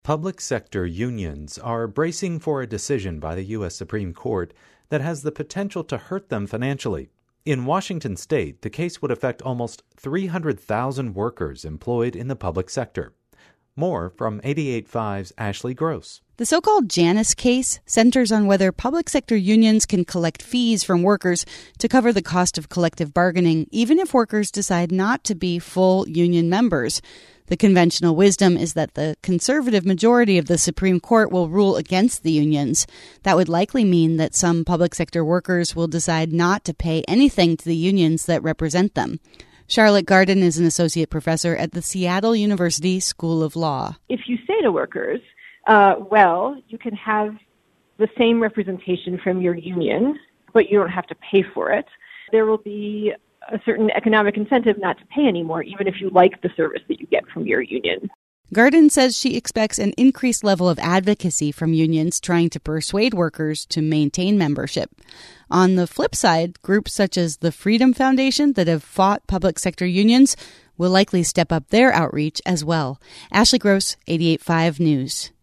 Public sector unions are bracing for a decision by the U.S. Supreme Court that has the potential to hurt them financially. In Washington state, the case would affect almost 300,000 workers employed in the public sector. More from 88.5's Ashley Gross. The so-called Janus case centers on whether public sector unions can collect fees from workers to cover the cost of collective bargaining, even if workers decide not to be full union members. The conventional wisdom is that the conservative majority of the Supreme Court will rule against the unions. That would likely mean that some public sector workers will decide not to pay anything to the unions that represent them. Charlotte Garden is an associate professor at the Seattle University School of Law. If you say to workers, you can have the same representation from your union, but you don't have to pay for it, there will be a certain economic incentive not to pay anymore, even if you like the service that you get from your union. Garden says she expects an increased level of advocacy from unions trying to persuade workers to maintain membership. On the flip side, groups such as the Freedom Foundation that have fought public sector unions will likely step up their outreach as well. Ashley Gross, 88.5 News.